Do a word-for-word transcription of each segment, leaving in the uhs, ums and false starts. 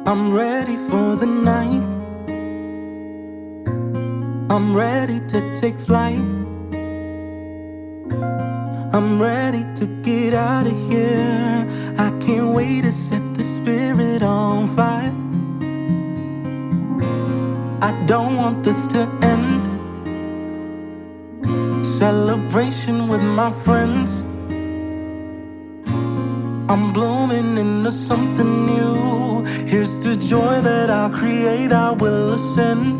I'm ready for the night. I'm ready to take flight. I'm ready to get out of here. I can't wait to set the spirit on fire. I don't want this to end. Celebration with my friends. I'm blooming into something new. Here's the joy that I'll create, I will ascend.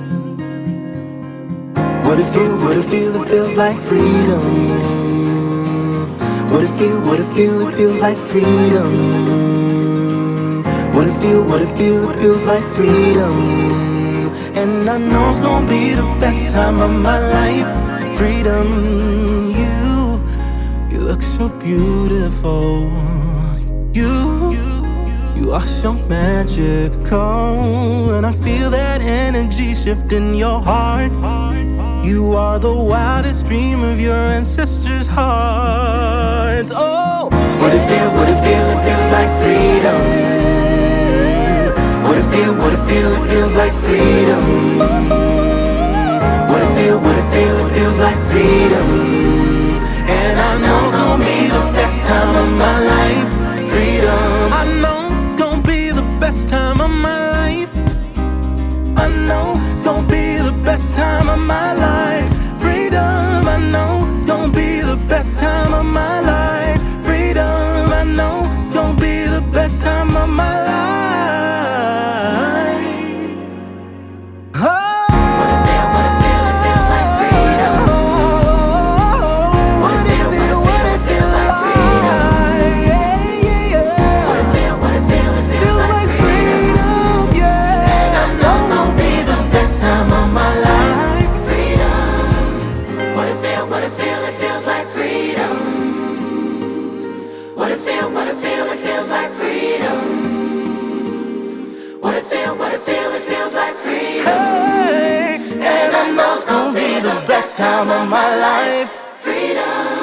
What it feel, what it feel, it feels like freedom. What it feel, what it feel, it feels like freedom. What it feel, what it feel, it feels like freedom. And I know it's gonna be the best time of my life. Freedom, you, you look so beautiful. You, you are so magical. And I feel that energy shift in your heart. You are the wildest dream of your ancestors' hearts. Oh, what it feel, what it feel, it feels like freedom. What it feel, what it feel, it feels like freedom. What it feel, what it feel, it feels like freedom. And I know it's gonna be the best time of my life. Freedom, I know it's gonna be the best time of my life. I know it's gonna be the best time of my life. Freedom, I know it's gonna be the best time of my life. Freedom, I know it's gonna be the best time of my life. Oh. What it feel, what it feel, it feels like freedom. What it feel, what it feel, it feels like freedom. What it feel, what it feel, it feels like freedom. And I know it's gonna be the best time of my life. Freedom. What it feel, what it feel, it feels like freedom. What it feel, what it feel, it feels like freedom. What it feel, what it feel, it feels like freedom. Hey, and I know it's gonna be the best time of my life. Freedom.